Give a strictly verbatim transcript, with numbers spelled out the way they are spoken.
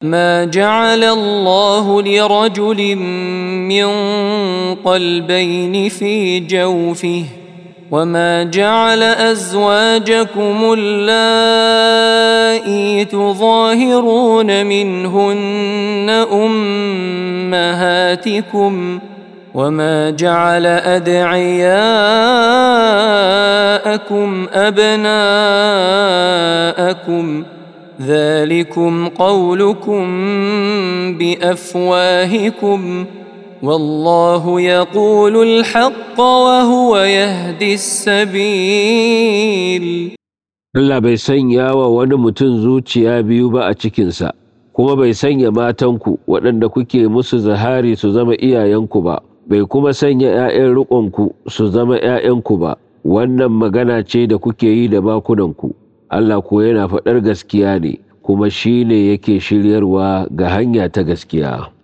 ما جعل الله لرجل من قلبين في جوفه وما جعل أزواجكم اللائي تظاهرون منهن أمهاتكم وما جعل أدعياءكم أبناءكم ذلكم قولكم بأفواهكم والله يقول الحق وهو يهدي السبيل. Allah bai sanya wa wani mutum zuciya biyu ba a cikinsa, kuma bai sanya matanku waɗanda kuke musu zahari su zama iyayenku ba, bai kuma sanya ‘ya'yan riƙonku su zama ‘ya'yanku ba, wannan magana ce da kuke yi da bakunanku. Allah ko yana faɗar gaskiya ne, kuma shi ne yake shiryarwa ga hanya ta gaskiya.